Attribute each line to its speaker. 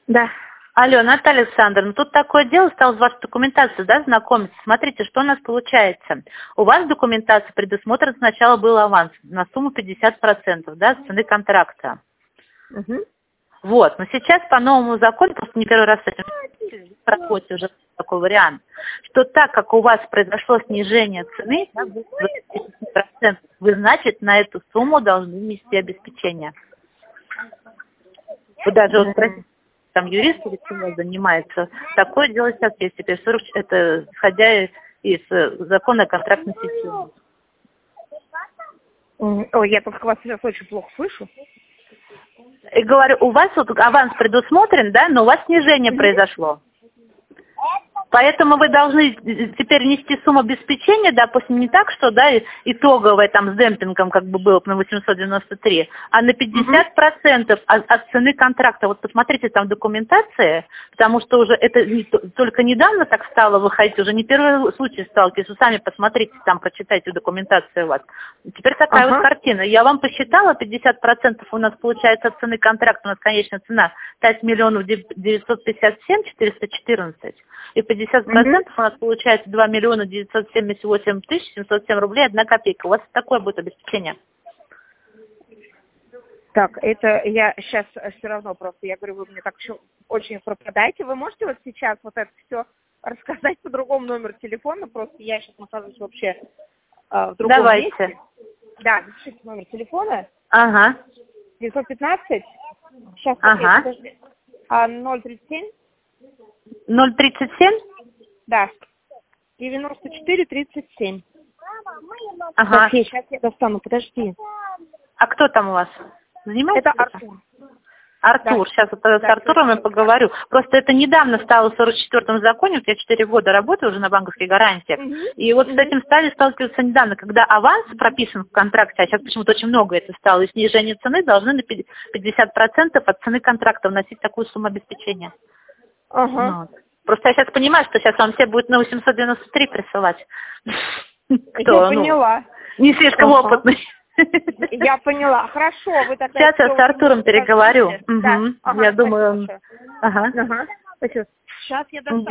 Speaker 1: Да.
Speaker 2: Алло, Наталья Александровна, тут такое дело, стал с вашей документацией, да, знакомиться. Смотрите, что у нас получается. У вас в документации предусмотрен сначала был аванс на сумму 50%, да, с цены контракта.
Speaker 1: Угу.
Speaker 2: Вот, но сейчас по новому закону, просто не первый раз с этим проходит уже такой вариант, что так как у вас произошло снижение цены, да, 20%, вы, значит, на эту сумму должны нести обеспечение. Вы даже вот спросите, там юрист или кто занимается. Такое дело сейчас есть теперь, это исходя из закона о контрактной системе.
Speaker 1: Ой, я только вас сейчас очень плохо слышу.
Speaker 2: И говорю, у вас вот аванс предусмотрен, да, но у вас снижение произошло. Поэтому вы должны теперь нести сумму обеспечения, допустим, не так, что, да, итоговое там с демпингом как бы было на 893, а на 50% от цены контракта. Вот посмотрите там документации, потому что уже это только недавно так стало выходить, уже не первый случай сталкиваюсь. Вы сами посмотрите, там прочитайте документацию у вас. Теперь такая вот картина. Я вам посчитала, 50% у нас получается от цены контракта, у нас конечная цена 5 миллионов 957 414. И 50% у нас получается 2 миллиона 978 тысяч 707 рублей 1 копейка. У вас такое будет обеспечение?
Speaker 1: Так, это я сейчас все равно просто, я говорю, вы мне так еще очень пропадаете. Вы можете вот сейчас вот это все рассказать по другому номеру телефона? Просто я сейчас нахожусь вообще в другом месте. Да, запишите номер телефона.
Speaker 2: Ага.
Speaker 1: 915. Сейчас, подожди. 037.
Speaker 2: 037?
Speaker 1: Да. 94-37.
Speaker 2: Ага.
Speaker 1: София, сейчас я достану, подожди.
Speaker 2: А кто там у вас? Занимается?
Speaker 1: Это Артур.
Speaker 2: Артур.
Speaker 1: Да.
Speaker 2: Сейчас с Артуром я поговорю. Просто это недавно стало в 44-м законе. Вот я 4 года работаю уже на банковских гарантиях. И вот с этим стали сталкиваться недавно, когда аванс прописан в контракте, а сейчас почему-то очень много это стало, и снижение цены должны на 50% от цены контракта вносить такую сумму обеспечения.
Speaker 1: Ага.
Speaker 2: Вот. Просто я сейчас понимаю, что сейчас вам все будет на 893 присылать.
Speaker 1: Я поняла.
Speaker 2: Не слишком опытный.
Speaker 1: Я поняла. Хорошо, вы тогда...
Speaker 2: Сейчас я с Артуром переговорю.
Speaker 1: Да.
Speaker 2: Я думаю...
Speaker 1: Спасибо. Сейчас я достану.